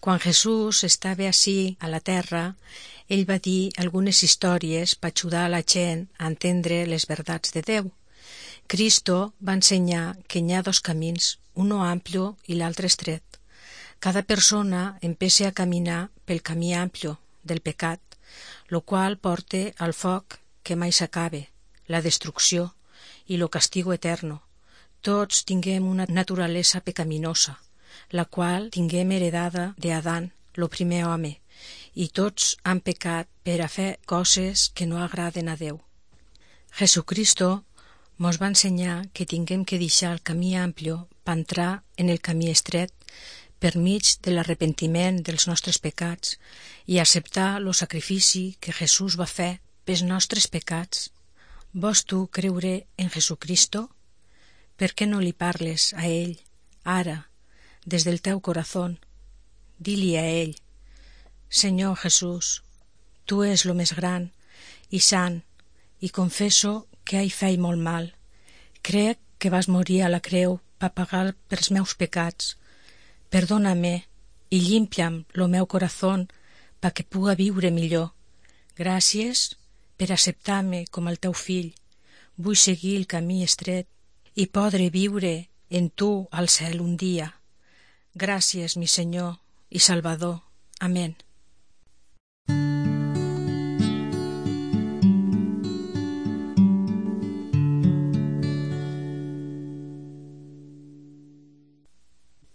Quan Jesús estava ací a la terra, ell va dir algunes històries per ajudar la gent a entendre les verdats de Déu. Cristo va ensenyar que hi ha dos camins, uno amplio i l'altre estret. Cada persona empieza a caminar pel camí amplio del pecat, lo qual porta al foc que mai s'acabe, la destrucció i lo castigo eterno. Tots tinguem una naturalesa pecaminosa, la qual tinguem heredada d'Adam, lo primer home, i tots han pecat per a fer coses que no agraden a Déu. Jesucristo mos va ensenyar que tinguem que deixar el camí amplio per entrar en el camí estret per mig de l'arrepentiment dels nostres pecats i acceptar lo sacrifici que Jesús va fer pels nostres pecats. Vols tu creure en Jesucristo? Per què no li parles a ell, ara, des del teu corazón? Di-li a ell: Senyor Jesús, tu és lo més gran i sant, i confesso que he fet molt mal. Crec que vas morir a la creu per pagar pels meus pecats. Perdona-me i limpia'm lo meu corazón perquè puga viure millor. Gràcies per acceptar-me com el teu fill. Vull seguir el camí estret i podré viure en tu al cel un dia. Gràcies, mi Senyor i Salvador. Amén.